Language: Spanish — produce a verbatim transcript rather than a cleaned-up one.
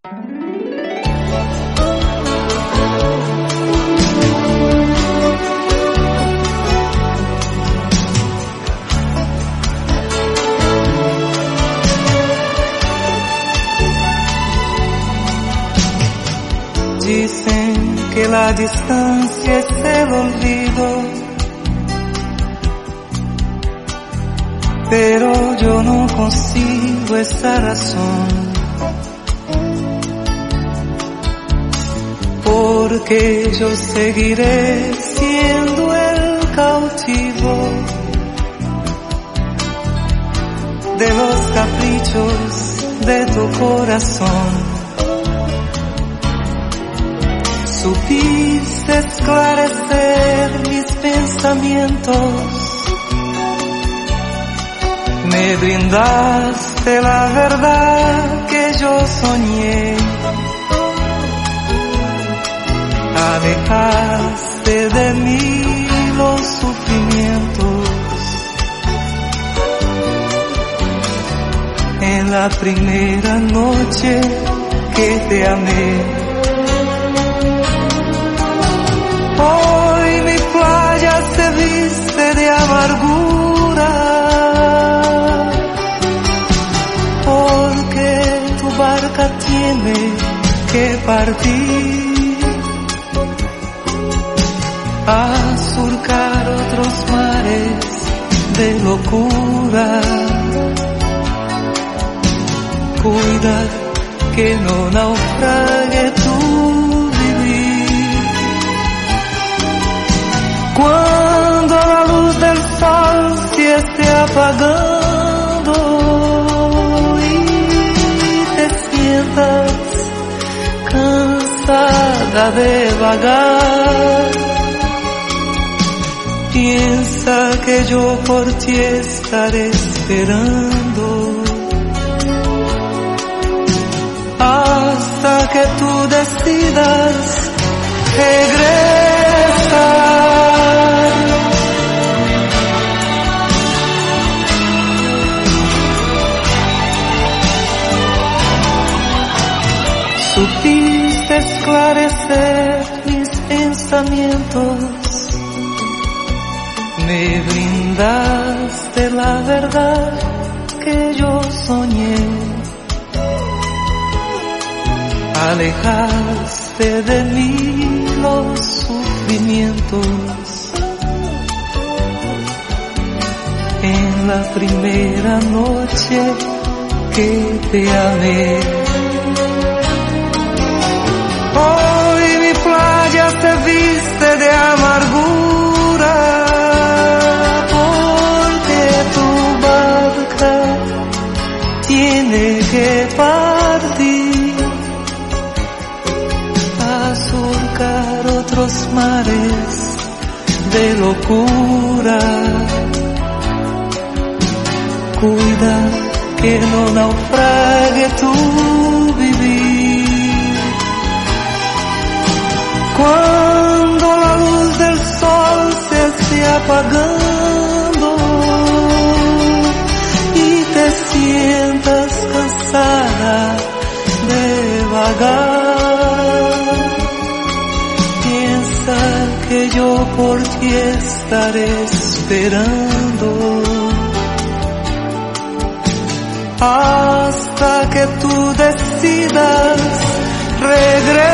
Dicen que la distancia es el olvido, pero yo no consigo esa razón, porque yo seguiré siendo el cautivo de los caprichos de tu corazón. Supiste esclarecer mis pensamientos, me brindaste la verdad que yo soñé, alejaste de mí los sufrimientos. En la primera noche que te amé, hoy mi playa se viste de amargura, porque tu barca tiene que partir a surcar otros mares de locura. Cuida que no naufrague tu vivir. Cuando la luz del sol se esté apagando y te sientas cansada de vagar, piensa que yo por ti estaré esperando hasta que tú decidas regresar. Supiste esclarecer mis pensamientos, me brindaste la verdad que yo soñé, alejaste de mí los sufrimientos. En la primera noche que te amé, hoy mi playa se viste de amargura, porque tu barca tiene que partir a surcar otros mares de locura. Cuida que no naufrague tu vivir. Cuando la luz del sol se esté apagando y te sientas cansada de vagar, piensa que yo por ti estaré esperando hasta que tú decidas regresar.